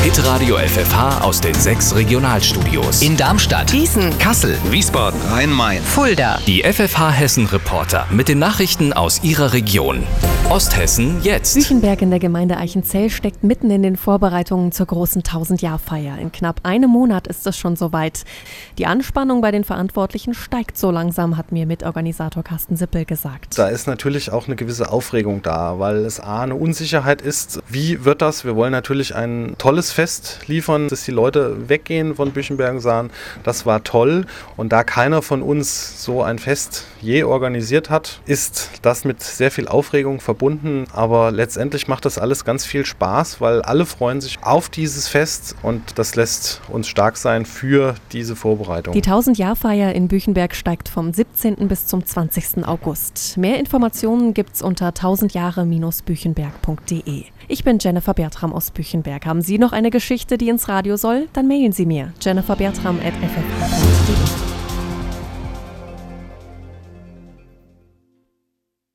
Hitradio FFH aus den 6 Regionalstudios. In Darmstadt, Gießen, Kassel, Wiesbaden, Rhein-Main, Fulda. Die FFH Hessen-Reporter mit den Nachrichten aus ihrer Region. Osthessen jetzt. Büchenberg in der Gemeinde Eichenzell steckt mitten in den Vorbereitungen zur großen 1000-Jahr-Feier. In knapp einem Monat ist es schon soweit. Die Anspannung bei den Verantwortlichen steigt so langsam, hat mir Mitorganisator Carsten Sippel gesagt. Da ist natürlich auch eine gewisse Aufregung da, weil es eine Unsicherheit ist. Wie wird das? Wir wollen natürlich ein tolles Fest liefern, dass die Leute weggehen von Büchenberg und sagen, das war toll. Und da keiner von uns so ein Fest je organisiert hat, ist das mit sehr viel Aufregung verbunden. Aber letztendlich macht das alles ganz viel Spaß, weil alle freuen sich auf dieses Fest und das lässt uns stark sein für diese Vorbereitung. Die 1000-Jahr-Feier in Büchenberg steigt vom 17. bis zum 20. August. Mehr Informationen gibt's unter 1000jahre-büchenberg.de. Ich bin Jennifer Bertram aus Büchenberg. Haben Sie noch eine Geschichte, die ins Radio soll? Dann mailen Sie mir jenniferbertram@ffh.de.